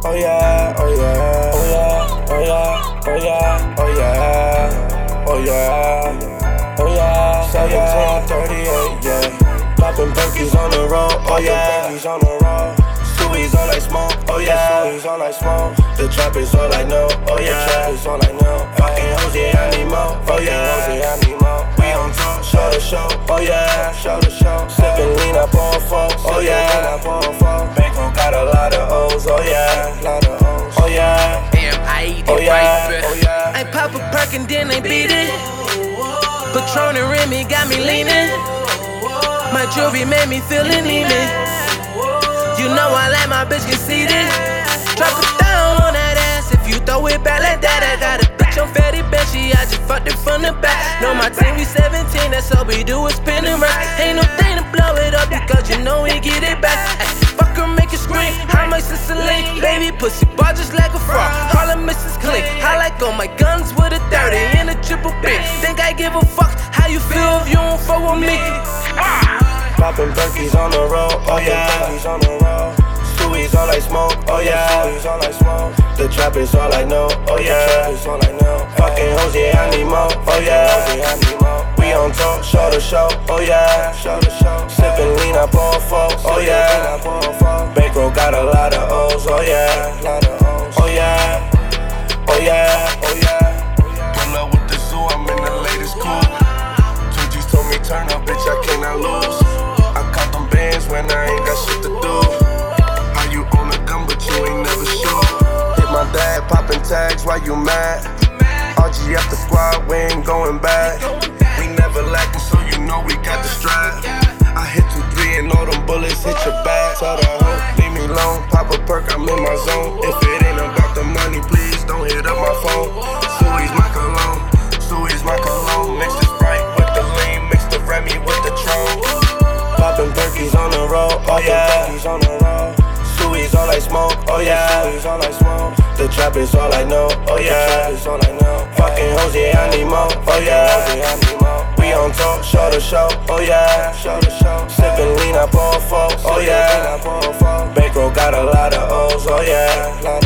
Oh yeah, oh yeah, oh yeah, oh yeah, oh yeah, oh yeah, oh yeah, oh yeah, 1738, yeah. Poppin' Perkies on the road, oh yeah, Perkies on the road. Suey's all I smoke, oh yeah, Suey's all I smoke. The trap is all I know, oh yeah, the trap is all I know. Fucking hoes, yeah, I need more, oh yeah, hoes, yeah, I need more. We on top, show the show, oh yeah, show the show. Sippin' lean up on four, oh yeah, lean up on four. Bankroll got a lot of O's, oh yeah, lot of O's, oh yeah. Damn, I eat Oh it yeah, right, oh yeah. I pop a perk and then they beat it. Patron and Remy got me leaning. My jewelry made me feel anemic. You know I let my bitch conceited. Drop it down on that ass if you throw it back like that. I got a bitch on fatty Benchy, I just fucked it from the back. Know my team, we 17, that's all we do is spin and rack. Ain't no thing to blow it up because you know we get it back. Ay, fuck her, make it scream, how my sister link. Baby pussy bar just like a frog, call her Mrs. Clean. I like all my guns with a 30 and a triple B. Think I give a fuck how you feel if you don't fuck with me. Poppin' Perkies on the road, oh yeah, Perkies on the road. Suey's all I smoke, oh yeah, Suey's all I smoke. The trap is all I know, oh yeah, the trap is all I know. Fucking hoes, yeah, I need more, oh yeah, hoes, yeah, I need more. We on top, show the show, oh yeah, show the show. Sippin' lean up on four, oh yeah, Bankroll got a lot of O's, oh yeah, lot of O's, oh yeah, oh yeah, oh yeah. Pull up with the zoo, I'm in the latest coupe. 2G's told me turn up, bitch, I cannot lose. I caught them bands when I ain't got shit to do. How you own a gun but you ain't never shoot? Hit my dad, poppin' tags, why you mad? RG after squad, we ain't going back. We never lacking, so you know we got the strap. I hit 2-3 and all them bullets hit your back. Tell the hoe, leave me alone, pop a perk, I'm in my zone. If it ain't about the money, please don't hit up my phone. Suey's my cologne, Suey's my cologne. Mix the Sprite with the lean, mix the Remy with the Tron. Poppin' Perkies on the road, oh yeah, Perkies on the road. Suey's all I smoke, oh yeah, Suey's all I smoke. The trap is all I know, oh yeah, the trap is all I know. Fucking hoes, yeah, I need more, oh yeah, hoes, yeah, I need more. We on top, show the show, oh yeah, show the show. Sippin' lean up on four, oh yeah, Bankroll got a lot of O's, oh yeah, lot of